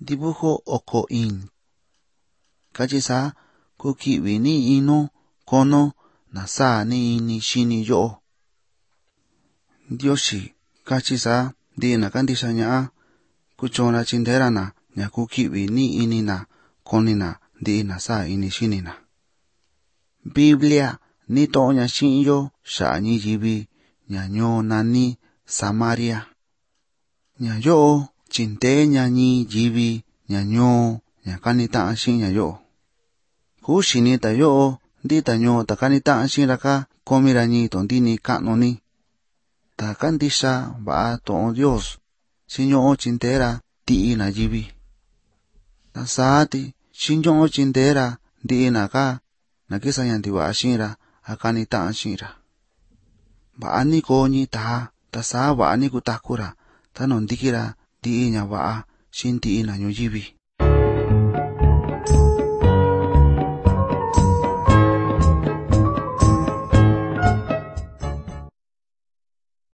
dibujo oko in. Kachi saa ku ki'vi ni ino kono na saa ni ini xini yo'o. Ndioxi kachi saa ndi na kandixia ña'a kutyona tyindee ra na ña ku ki'vi ni ini na koni na ndi na saa ini xini na. Biblia nito'o ña xi'in yo xa'a ñiyivi ña ñuu nani Samaria. Ña yo'o tyindee ña ñiyivi ña ñuu ña kanita'an xi'in ña yo'o. Kuxini ta yo'o ndi ta ñuu ta kanita'an xi'in ra ka komi ra ñi tondini ka'nu ni. Ta kandixia va'a tu'un Dios xiñu'u tyindee ra ti'i nayivi. Ta saa ti xiñu'u tyindee ra ndi'i na ka na kisaña ntiva'a xi'in ra a kanita'an xi'in ra. Va'a ni koo ñi taa ta saa va'a ni kutaku ra ta nu ndiki ra ndi'i ña va'a xi'in ndi'i na ñuyivi.